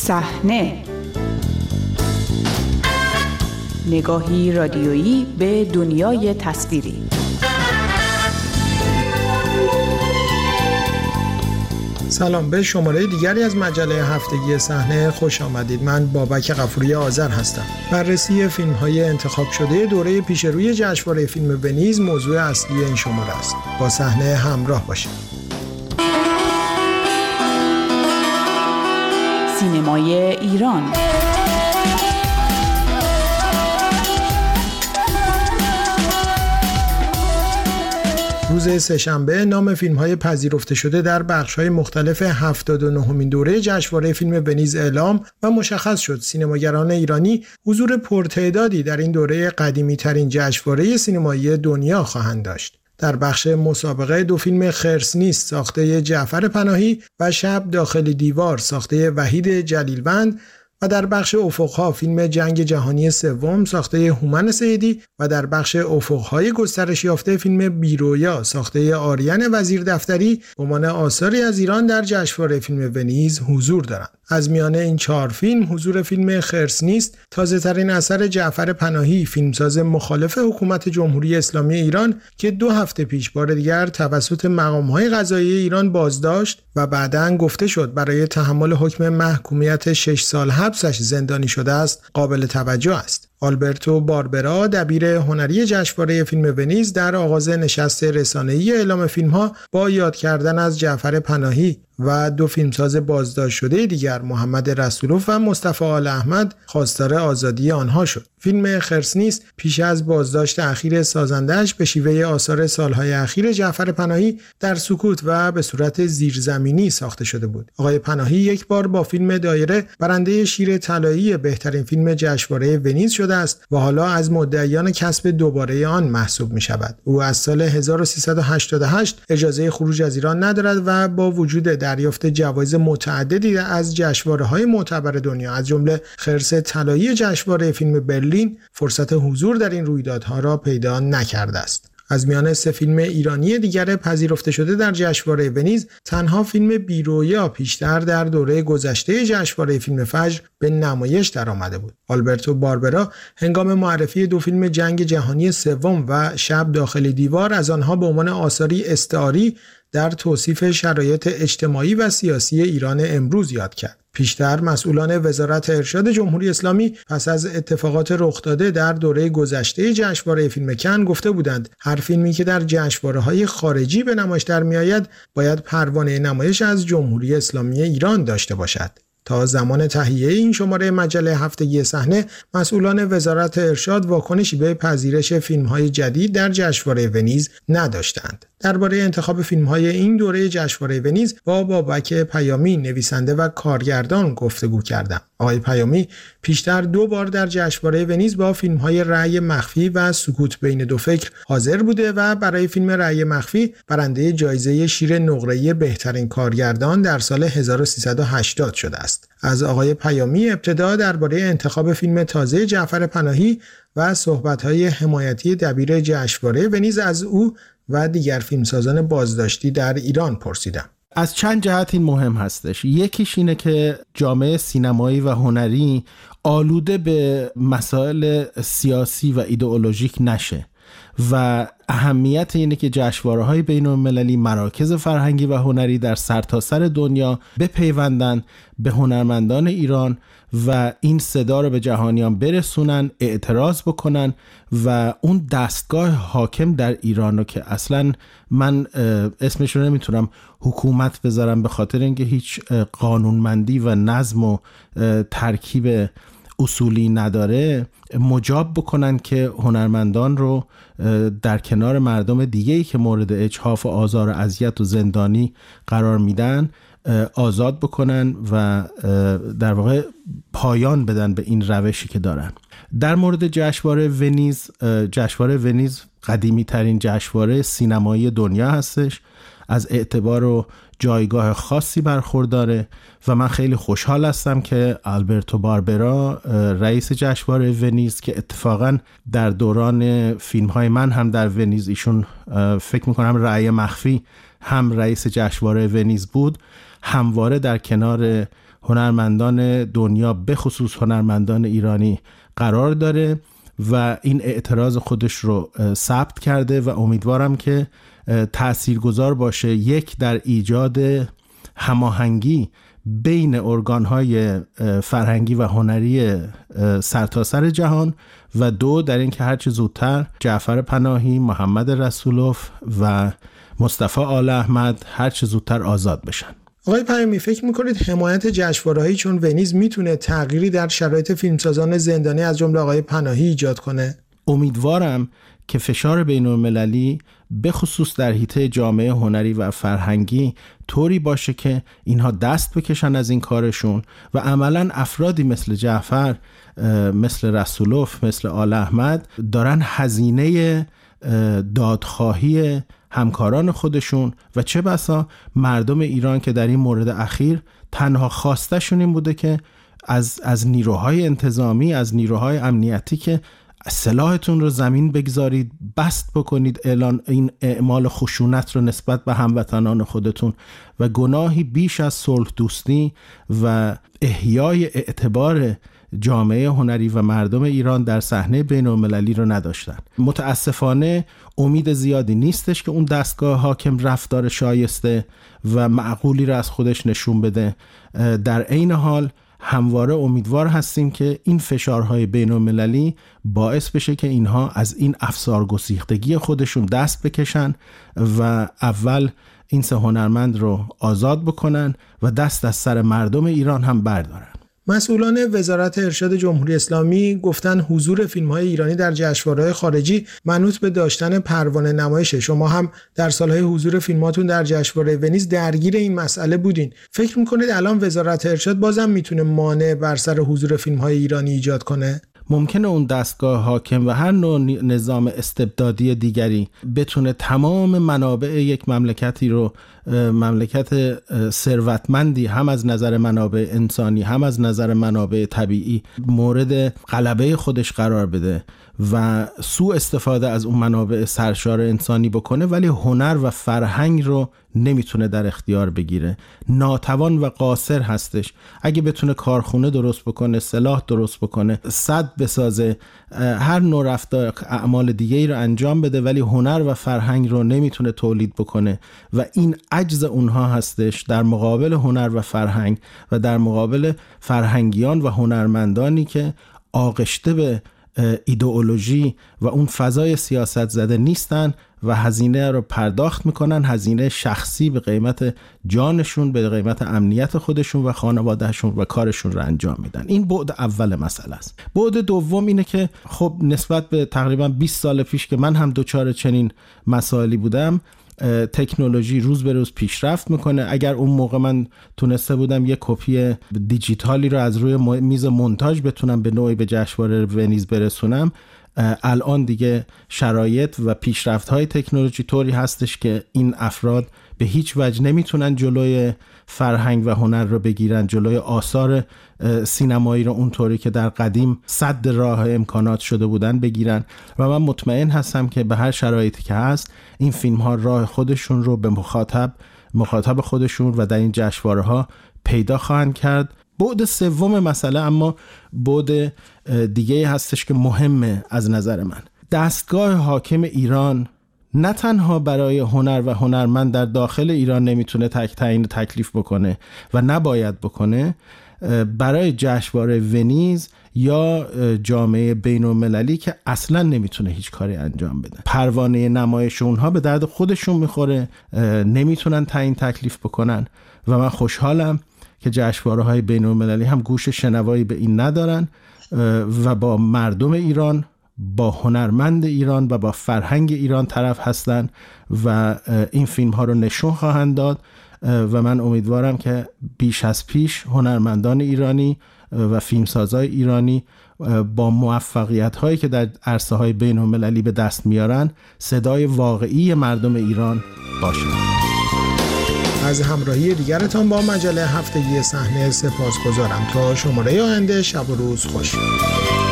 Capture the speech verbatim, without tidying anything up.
صحنه، نگاهی رادیویی به دنیای تصویری. سلام، به شماره دیگری از مجله هفتگی صحنه خوش آمدید. من بابک غفوری آذر هستم. بررسی فیلم‌های انتخاب شده دوره پیشروی جشنواره فیلم ونیز موضوع اصلی این شماره است. با صحنه همراه باشید. سینمای ایران. روز سه‌شنبه نام فیلم‌های پذیرفته شده در بخش‌های مختلف هفتاد و نهمین دوره جشنواره فیلم ونیز اعلام و مشخص شد. سینماگران ایرانی حضور پرتعدادی در این دوره قدیمی‌ترین جشنواره سینمایی دنیا خواهند داشت. در بخش مسابقه دو فیلم خرس نیست ساخته جعفر پناهی و شب داخل دیوار ساخته وحید جلیلوند و در بخش افق‌ها فیلم جنگ جهانی سوم ساخته هومن سیدی و در بخش افق‌های گسترش یافته فیلم بیرویا ساخته آریان وزیر دفتری به عنوان آثاری از ایران در جشنواره فیلم ونیز حضور دارند. از میان این چهار فیلم حضور فیلم خرس نیست تازه‌ترین اثر جعفر پناهی، فیلمساز مخالف حکومت جمهوری اسلامی ایران که دو هفته پیش بار دیگر توسط مقام‌های قضایی ایران بازداشت و بعداً گفته شد برای تحمل حکم محکومیت شش سال حبسش زندانی شده است، قابل توجه است. آلبرتو باربرا، دبیر هنری جشنواره فیلم ونیز، در آغاز نشست رسانه‌ای اعلام فیلم‌ها با یاد کردن از جعفر پناهی و دو فیلمساز بازداشت شده دیگر محمد رسولوف و مصطفی آل احمد خواستار آزادی آنها شد. فیلم خرس نیست پیش از بازداشت اخیر سازنده‌اش به شیوه آثار سالهای اخیر جعفر پناهی در سکوت و به صورت زیرزمینی ساخته شده بود. آقای پناهی یک بار با فیلم دایره برنده شیر طلایی بهترین فیلم جشنواره ونیز شده است و حالا از مدعیان کسب دوباره آن محسوب می شود. او از سال هزار و سیصد و هشتاد و هشت اجازه خروج از ایران ندارد و با وجود دریافت جوایز متعددی از جشنواره‌های معتبر دنیا از جمله خرس طلایی جشنواره فیلم برلین فرصت حضور در این رویدادها را پیدا نکرده است. از میان سه فیلم ایرانی دیگر پذیرفته شده در جشنواره ونیز تنها فیلم بیرویا پیشتر در دوره گذشته جشنواره فیلم فجر به نمایش درآمده بود. آلبرتو باربرا هنگام معرفی دو فیلم جنگ جهانی سوم و شب داخل دیوار از آنها به عنوان آثاری استعاری در توصیف شرایط اجتماعی و سیاسی ایران امروز یاد کرد. پیشتر مسئولان وزارت ارشاد جمهوری اسلامی پس از اتفاقات رخ داده در دوره گذشته جشنواره فیلم کن گفته بودند هر فیلمی که در جشنواره‌های خارجی به نمایش در میآید باید پروانه نمایش از جمهوری اسلامی ایران داشته باشد. تا زمان تهیه این شماره مجله هفتگی صحنه مسئولان وزارت ارشاد واکنشی به پذیرش فیلم‌های جدید در جشنواره ونیز نداشتند. درباره انتخاب فیلم‌های این دوره جشنواره ونیز با بابک پیامی نویسنده و کارگردان گفتگو کردم. آقای پیامی پیشتر دو بار در جشنواره ونیز با فیلم‌های رأی مخفی و سکوت بین دو فکر حاضر بوده و برای فیلم رأی مخفی برنده جایزه شیر نقره‌ای بهترین کارگردان در سال هزار و سیصد و هشتاد شده است. از آقای پیامی ابتدا درباره انتخاب فیلم تازه جعفر پناهی و صحبت‌های حمایتی دبیر جشنواره ونیز از او و دیگر فیلمسازان بازداشتی در ایران پرسیدم. از چند جهت این مهم هستش. یکیش اینه که جامعه سینمایی و هنری آلوده به مسائل سیاسی و ایدئولوژیک نشه و اهمیت اینه که جشنواره‌های بین‌المللی، مراکز فرهنگی و هنری در سرتاسر دنیا بپیوندن به هنرمندان ایران و این صدا رو به جهانیان برسونن، اعتراض بکنن و اون دستگاه حاکم در ایران رو که اصلا من اسمش رو نمیتونم حکومت بذارم به خاطر اینکه هیچ قانونمندی و نظم و ترکیب اصولی نداره، مجاب بکنن که هنرمندان رو در کنار مردم دیگه‌ای که مورد اجحاف و آزار و اذیت و زندانی قرار میدن آزاد بکنن و در واقع پایان بدن به این روشی که دارن. در مورد جشنواره ونیز، جشنواره ونیز قدیمی ترین جشنواره سینمایی دنیا هستش، از اعتبار و جایگاه خاصی برخورداره و من خیلی خوشحال هستم که آلبرتو باربرا رئیس جشنواره ونیز که اتفاقا در دوران فیلم‌های من هم در ونیز ایشون فکر می‌کنم رأی مخفی هم رئیس جشنواره ونیز بود، همواره در کنار هنرمندان دنیا به خصوص هنرمندان ایرانی قرار داره و این اعتراض خودش رو ثبت کرده و امیدوارم که تاثیرگذار باشه، یک در ایجاد هماهنگی بین ارگان‌های فرهنگی و هنری سرتاسر جهان و دو در این که هرچه زودتر جعفر پناهی، محمد رسولوف و مصطفی آل احمد هرچه زودتر آزاد بشن. آقای پیامی، فکر میکنید حمایت جشنواره‌هایی چون ونیز میتونه تغییری در شرایط فیلمسازان زندانی از جمله آقای پناهی ایجاد کنه؟ امیدوارم که فشار بین‌المللی به خصوص در حیطه جامعه هنری و فرهنگی طوری باشه که اینها دست بکشن از این کارشون و عملاً افرادی مثل جعفر، مثل رسولوف، مثل آل احمد دارن هزینه دادخواهی همکاران خودشون و چه بسا مردم ایران که در این مورد اخیر تنها خواستشون این بوده که از از نیروهای انتظامی، از نیروهای امنیتی که سلاحتون رو زمین بگذارید، بست بکنید اعلان این اعمال خشونت رو نسبت به هموطنان خودتون و گناهی بیش از صلح دوستی و احیای اعتبار جامعه هنری و مردم ایران در صحنه بین‌المللی رو نداشتن. متاسفانه امید زیادی نیستش که اون دستگاه حاکم رفتار شایسته و معقولی رو از خودش نشون بده. در عین حال همواره امیدوار هستیم که این فشارهای بین‌المللی باعث بشه که اینها از این افسار گسیختگی خودشون دست بکشن و اول این سه هنرمند رو آزاد بکنن و دست از سر مردم ایران هم بردارن. مسئولان وزارت ارشاد جمهوری اسلامی گفتن حضور فیلم‌های ایرانی در جشنواره‌های خارجی منوط به داشتن پروانه نمایشه. شما هم در سالهای حضور فیلماتون در جشنواره ونیز درگیر این مسئله بودین. فکر می‌کنید الان وزارت ارشاد بازم میتونه مانع بر سر حضور فیلم‌های ایرانی ایجاد کنه؟ ممکنه اون دستگاه حاکم و هر نوع نظام استبدادی دیگری بتونه تمام منابع یک مملکتی رو، مملکت ثروتمندی هم از نظر منابع انسانی هم از نظر منابع طبیعی، مورد غلبه خودش قرار بده و سوء استفاده از اون منابع سرشار انسانی بکنه، ولی هنر و فرهنگ رو نمیتونه در اختیار بگیره. ناتوان و قاصر هستش. اگه بتونه کارخونه درست بکنه، سلاح درست بکنه، سد بسازه، هر نوع رفتار اعمال دیگه‌ای رو انجام بده، ولی هنر و فرهنگ رو نمیتونه تولید بکنه و این عجز اونها هستش در مقابل هنر و فرهنگ و در مقابل فرهنگیان و هنرمندانی که آغشته به ایدئولوژی و اون فضای سیاست زده نیستن و هزینه رو پرداخت میکنن، هزینه شخصی به قیمت جانشون، به قیمت امنیت خودشون و خانوادهشون و کارشون رو انجام میدن. این بعد اول مسئله است. بعد دوم اینه که خب نسبت به تقریبا بیست سال پیش که من هم دوچار چنین مسائلی بودم، تکنولوژی روز به روز پیشرفت میکنه. اگر اون موقع من تونسته بودم یک کپی دیجیتالی رو از روی میز مونتاژ بتونم به نوعی به جشنواره ونیز برسونم، الان دیگه شرایط و پیشرفت‌های تکنولوژی طوری هستش که این افراد به هیچ وجه نمیتونن جلوی فرهنگ و هنر رو بگیرن، جلوی آثار سینمایی رو اونطوری که در قدیم صد راه امکانات شده بودن بگیرن و من مطمئن هستم که به هر شرایطی که هست این فیلم ها راه خودشون رو به مخاطب مخاطب خودشون و در این جشنواره ها پیدا خواهند کرد. بعد سوم مسئله اما بعد دیگه هستش که مهمه از نظر من. دستگاه حاکم ایران نه تنها برای هنر و هنرمند در داخل ایران نمیتونه تک تعیین تکلیف بکنه و نباید بکنه، برای جشنواره ونیز یا جامعه بین‌المللی که اصلا نمیتونه هیچ کاری انجام بده. پروانه نمایش اونها به درد خودشون میخوره، نمیتونن تعیین تکلیف بکنن و من خوشحالم که جشنواره‌های بین‌المللی هم گوش شنوایی به این ندارن و با مردم ایران، با هنرمند ایران و با فرهنگ ایران طرف هستن و این فیلم ها رو نشون خواهند داد و من امیدوارم که بیش از پیش هنرمندان ایرانی و فیلمسازای ایرانی با موفقیت هایی که در عرصه های بین المللی به دست میارن صدای واقعی مردم ایران باشند. از همراهی دیگرتان با مجله هفتگی صحنه سپاسگزارم. تا شماره آینده شب و روز خوش.